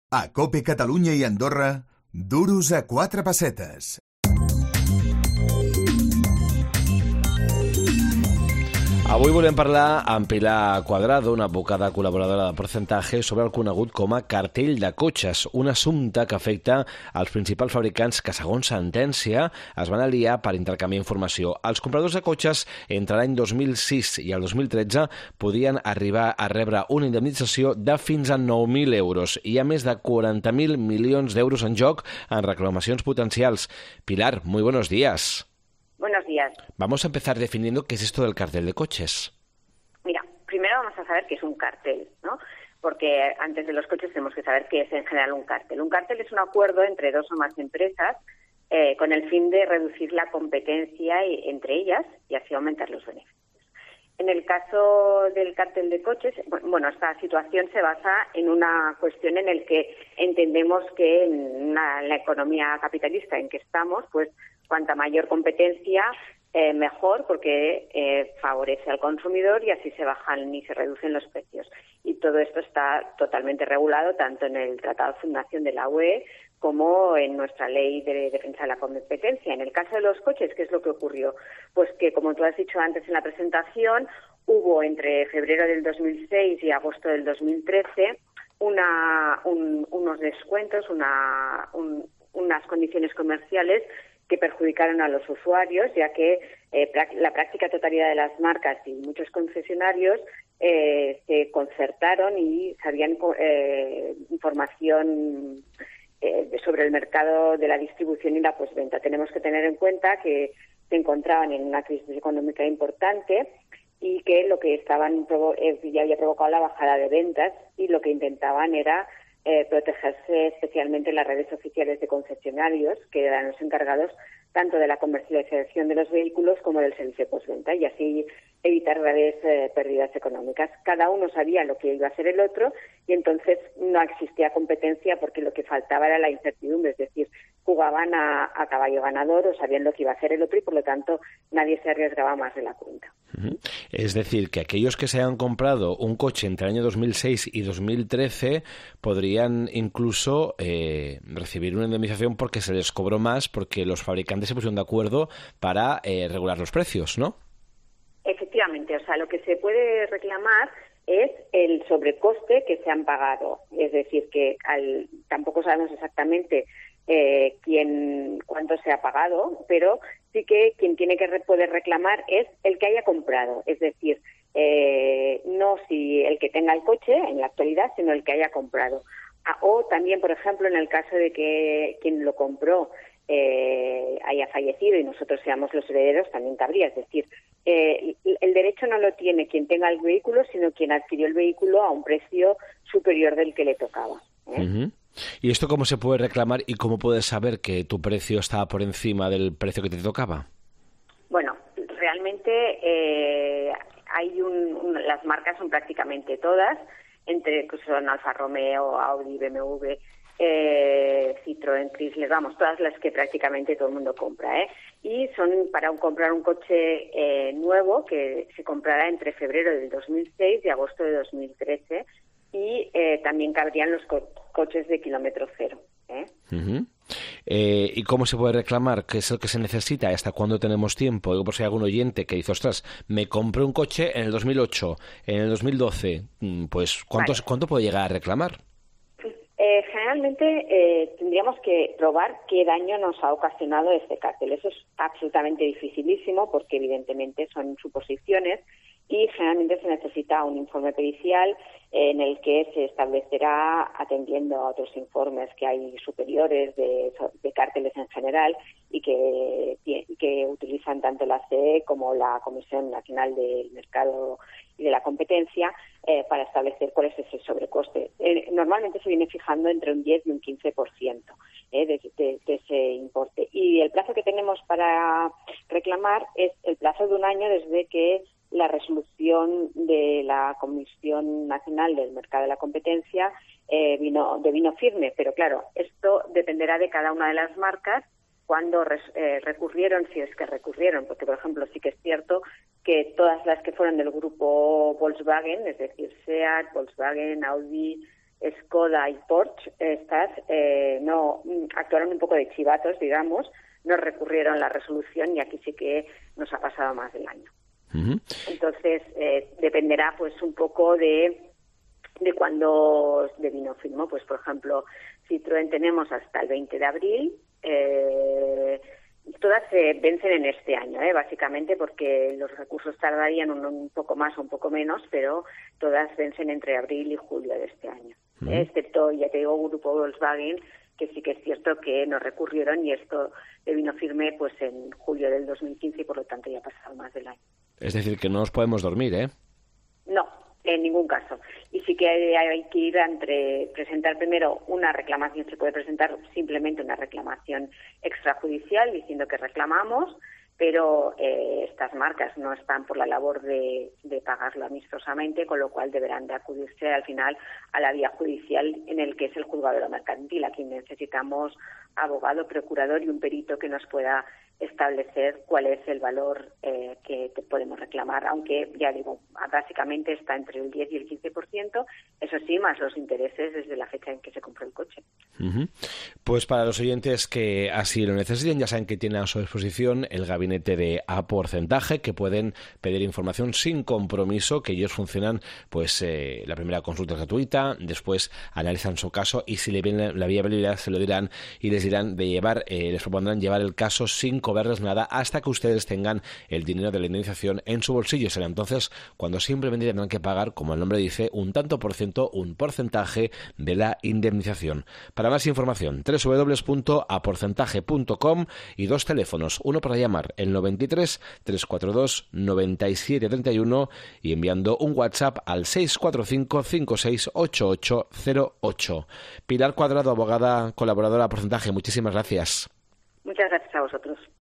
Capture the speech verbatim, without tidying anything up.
A COPE Catalunya i Andorra, duros a quatre pessetes. Avui volem parlar amb Pilar Cuadrado, una advocada col·laboradora de Porcentaje, sobre el conegut com a cartell de cotxes, un assumpte que afecta als principals fabricants que, segons sentència, es van aliar per intercanviar informació. Els compradors de cotxes entre l'any dos mil sis i el dos mil tretze podien arribar a rebre una indemnització de fins a nou mil euros. Hi ha més de quaranta mil milions d'euros en joc en reclamacions potencials. Pilar, muy buenos días. Buenos días. Vamos a empezar definiendo qué es esto del cartel de coches. Mira, primero vamos a saber qué es un cartel, ¿no? Porque antes de los coches tenemos que saber qué es en general un cartel. Un cartel es un acuerdo entre dos o más empresas eh, con el fin de reducir la competencia entre ellas y así aumentar los beneficios. En el caso del cartel de coches, bueno, esta situación se basa en una cuestión en la que entendemos que en una, la economía capitalista en que estamos, pues cuanta mayor competencia, eh, mejor, porque eh, favorece al consumidor y así se bajan y se reducen los precios. Y todo esto está totalmente regulado tanto en el Tratado de Fundación de la U E como en nuestra Ley de Defensa de la Competencia. En el caso de los coches, ¿qué es lo que ocurrió? Pues que, como tú has dicho antes en la presentación, hubo entre febrero del dos mil seis y agosto del dos mil trece una, un, unos descuentos, una, un, unas condiciones comerciales que perjudicaron a los usuarios, ya que eh, la práctica totalidad de las marcas y muchos concesionarios eh, se concertaron y sabían eh, información eh, sobre el mercado de la distribución y la postventa. Tenemos que tener en cuenta que se encontraban en una crisis económica importante y que lo que estaban eh, ya había provocado la bajada de ventas y lo que intentaban era Eh, protegerse especialmente en las redes oficiales de concesionarios, que eran los encargados tanto de la comercialización de los vehículos como del servicio postventa, y así evitar graves eh, pérdidas económicas. Cada uno sabía lo que iba a hacer el otro y entonces no existía competencia porque lo que faltaba era la incertidumbre, es decir, jugaban a, a caballo ganador o sabían lo que iba a hacer el otro y por lo tanto nadie se arriesgaba más de la cuenta. Uh-huh. Es decir, que aquellos que se hayan comprado un coche entre el año dos mil seis y dos mil trece podrían incluso eh, recibir una indemnización porque se les cobró más, porque los fabricantes se pusieron de acuerdo para eh, regular los precios, ¿no? Efectivamente, o sea, lo que se puede reclamar es el sobrecoste que se han pagado, es decir, que al, tampoco sabemos exactamente eh, quién, cuánto se ha pagado, pero sí que quien tiene que re- poder reclamar es el que haya comprado, es decir, eh, no si el que tenga el coche en la actualidad, sino el que haya comprado. Ah, o también, por ejemplo, en el caso de que quien lo compró eh, haya fallecido y nosotros seamos los herederos, también cabría, es decir, eh, el derecho no lo tiene quien tenga el vehículo, sino quien adquirió el vehículo a un precio superior del que le tocaba, ¿eh? Uh-huh. ¿Y esto cómo se puede reclamar y cómo puedes saber que tu precio estaba por encima del precio que te tocaba? Bueno, realmente eh, hay un, un, las marcas son prácticamente todas, entre que son Alfa Romeo, Audi, B M W, eh, Citroën, Chrysler, vamos, todas las que prácticamente todo el mundo compra, ¿eh? Y son para un, comprar un coche eh, nuevo que se comprará entre febrero del dos mil seis y agosto de dos mil trece y eh, también cabrían los co- coches de kilómetro cero, ¿eh? Uh-huh. Eh, ¿Y cómo se puede reclamar? ¿Qué es lo que se necesita? ¿Hasta cuándo tenemos tiempo? Digo, por si hay algún oyente que dice, ostras, me compré un coche en el dos mil ocho, en el dos mil doce, pues ¿cuánto, vale. ¿cuánto puedo llegar a reclamar? Eh, generalmente eh, tendríamos que probar qué daño nos ha ocasionado este cartel. Eso es absolutamente dificilísimo porque evidentemente son suposiciones y generalmente se necesita un informe pericial eh, en el que se establecerá, atendiendo a otros informes que hay superiores de, de cárteles en general y que, que utilizan tanto la C E como la Comisión Nacional del Mercado y de la Competencia eh, para establecer cuál es ese sobrecoste. Eh, normalmente se viene fijando entre un diez y un quince por ciento eh, de, de, de ese importe. Y el plazo que tenemos para reclamar es el plazo de un año desde que la resolución de la Comisión Nacional del Mercado de la Competencia eh, vino de vino firme, pero claro, esto dependerá de cada una de las marcas cuando res, eh, recurrieron, si es que recurrieron, porque por ejemplo sí que es cierto que todas las que fueron del grupo Volkswagen, es decir, SEAT, Volkswagen, Audi, Skoda y Porsche, estas eh, no actuaron un poco de chivatos, digamos, no recurrieron la resolución y aquí sí que nos ha pasado más del año. Uh-huh. Entonces, eh, dependerá pues un poco de de cuando de vino firmó. Pues, por ejemplo, Citroën tenemos hasta el veinte de abril, eh, todas se vencen en este año, ¿eh? Básicamente porque los recursos tardarían un, un poco más o un poco menos, pero todas vencen entre abril y julio de este año. Uh-huh. ¿eh? Excepto, ya te digo, Grupo Volkswagen, que sí que es cierto que nos recurrieron y esto de vino firme pues en julio del dos mil quince y por lo tanto ya ha pasado más del año. Es decir, que no nos podemos dormir, ¿eh? No, en ningún caso. Y sí que hay, hay que ir entre presentar primero una reclamación, se puede presentar simplemente una reclamación extrajudicial diciendo que reclamamos, pero eh, estas marcas no están por la labor de, de pagarlo amistosamente, con lo cual deberán de acudirse al final a la vía judicial en el que es el juzgado de lo mercantil. Aquí necesitamos abogado, procurador y un perito que nos pueda establecer cuál es el valor eh, que te podemos reclamar, aunque ya digo, básicamente está entre el diez y el quince por ciento, eso sí, más los intereses desde la fecha en que se compró el coche. Uh-huh. Pues para los oyentes que así lo necesiten, ya saben que tienen a su disposición el gabinete de A Porcentaje, que pueden pedir información sin compromiso, que ellos funcionan, pues eh, la primera consulta es gratuita, después analizan su caso y si le viene la viabilidad se lo dirán y les dirán de llevar, eh, les propondrán llevar el caso sin cobrarles nada hasta que ustedes tengan el dinero de la indemnización en su bolsillo. Será entonces cuando simplemente tendrán que pagar, como el nombre dice, un tanto por ciento, un porcentaje de la indemnización. Para más información, doble u doble u doble u punto a porcentaje punto com y dos teléfonos, uno para llamar, el noventa y tres, trescientos cuarenta y dos, noventa y siete treinta y uno y enviando un WhatsApp al seis cuatro cinco, cinco seis ocho ocho cero ocho. Pilar Cuadrado, abogada colaboradora a Porcentaje, muchísimas gracias. Muchas gracias a vosotros.